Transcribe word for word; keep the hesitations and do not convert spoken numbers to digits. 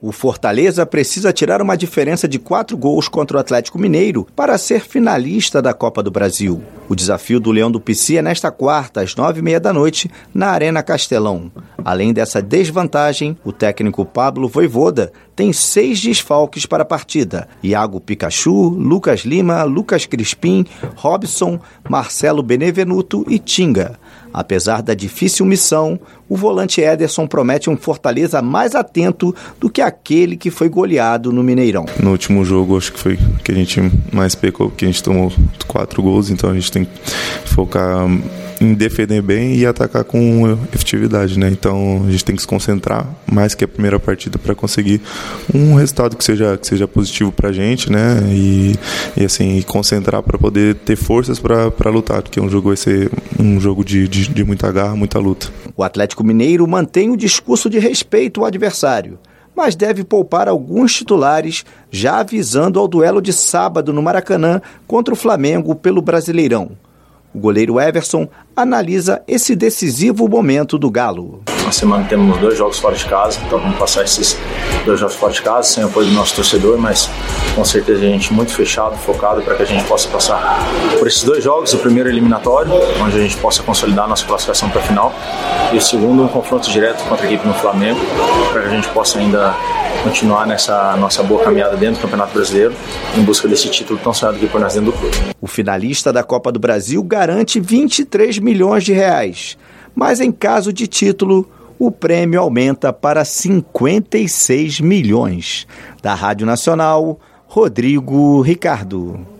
O Fortaleza precisa tirar uma diferença de quatro gols contra o Atlético Mineiro para ser finalista da Copa do Brasil. O desafio do Leão do Pici é nesta quarta, às nove e meia da noite, na Arena Castelão. Além dessa desvantagem, o técnico Pablo Vojvoda tem seis desfalques para a partida. Iago Pikachu, Lucas Lima, Lucas Crispim, Robson, Marcelo Benevenuto e Tinga. Apesar da difícil missão, o volante Ederson promete um Fortaleza mais atento do que aquele que foi goleado no Mineirão. No último jogo, acho que foi que a gente mais pecou, porque a gente tomou quatro gols, então a gente tem que focar em defender bem e atacar com efetividade, né? Então a gente tem que se concentrar mais que a primeira partida para conseguir um resultado que seja, que seja positivo para a gente, né? E, e assim, concentrar para poder ter forças para lutar, porque um jogo vai ser um jogo de, de, de muita garra, muita luta. O Atlético Mineiro mantém o discurso de respeito ao adversário, mas deve poupar alguns titulares, já avisando ao duelo de sábado no Maracanã contra o Flamengo pelo Brasileirão. O goleiro Everson analisa esse decisivo momento do Galo. Na semana temos dois jogos fora de casa, então vamos passar esses dois jogos fora de casa, sem apoio do nosso torcedor, mas com certeza a gente muito fechado, focado para que a gente possa passar por esses dois jogos. O primeiro eliminatório, onde a gente possa consolidar a nossa classificação para a final, e o segundo um confronto direto contra a equipe no Flamengo, para que a gente possa ainda continuar nessa nossa boa caminhada dentro do Campeonato Brasileiro, em busca desse título tão sonhado aqui por nós dentro do clube. O finalista da Copa do Brasil garante vinte e três milhões de reais, mas em caso de título, o prêmio aumenta para cinquenta e seis milhões. Da Rádio Nacional, Rodrigo Ricardo.